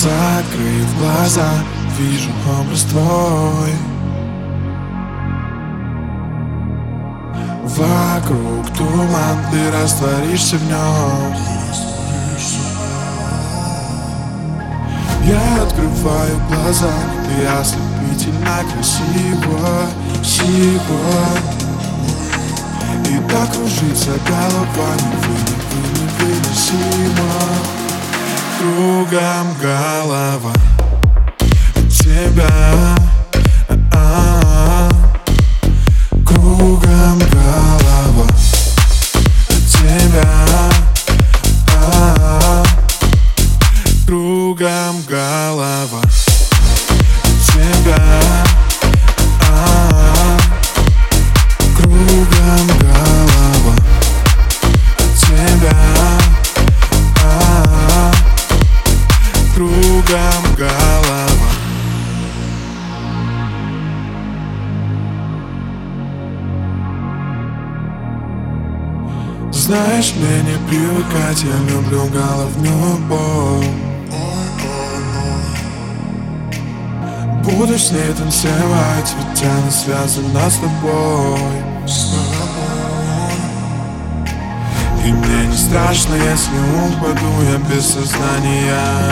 Закрыв глаза, вижу образ твой. Вокруг туман, ты растворишься в нем. Я открываю глаза, ты ослепительно красиво, и так кружится голова, невыносимо. Кругом голова от тебя, кругом голова от тебя, кругом голова от тебя, кругом голова от тебя, кругом голова. Знаешь, мне не привыкать, я люблю головную боль. Буду с ней танцевать, ведь она связана с тобой. И мне не страшно, если упаду я без сознания.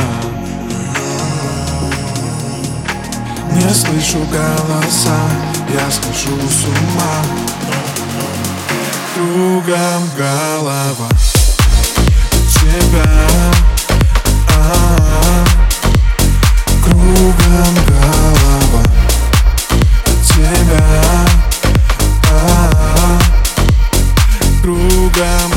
Не слышу голоса, я схожу с ума. Кругом голова от тебя, кругом голова от тебя, кругом